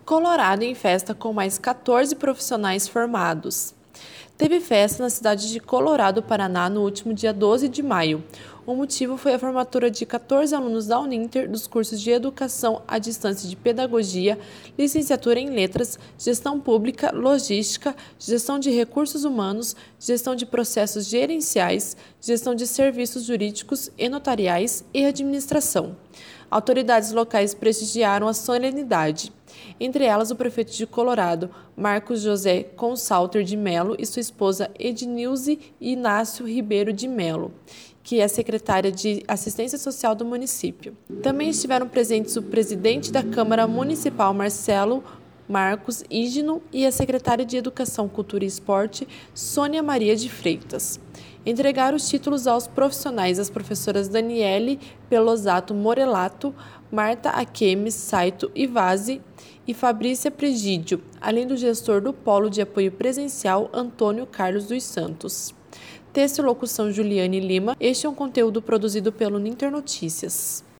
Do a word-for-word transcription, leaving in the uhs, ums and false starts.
Colorado em festa com mais quatorze profissionais formados. Teve festa na cidade de Colorado, Paraná, no último dia doze de maio. O motivo foi a formatura de quatorze alunos da Uninter dos cursos de Educação à Distância de Pedagogia, Licenciatura em Letras, Gestão Pública, Logística, Gestão de Recursos Humanos, Gestão de Processos Gerenciais, Gestão de Serviços Jurídicos e Notariais e Administração. Autoridades locais prestigiaram a solenidade. Entre elas, o prefeito de Colorado, Marcos José Consalter de Melo, e sua esposa Ednilze Inácio Ribeiro de Melo, que é secretária de Assistência Social do município. Também estiveram presentes o presidente da Câmara Municipal, Marcelo Marcos Ígino, e a secretária de Educação, Cultura e Esporte, Sônia Maria de Freitas. Entregaram os títulos aos profissionais as professoras Daniele Pelosato Morelato, Marta Akemi Saito Ivazzi e Fabrícia Presídio, além do gestor do Polo de Apoio Presencial, Antônio Carlos dos Santos. Texto e locução Juliane Lima. Este é um conteúdo produzido pelo Ninter Notícias.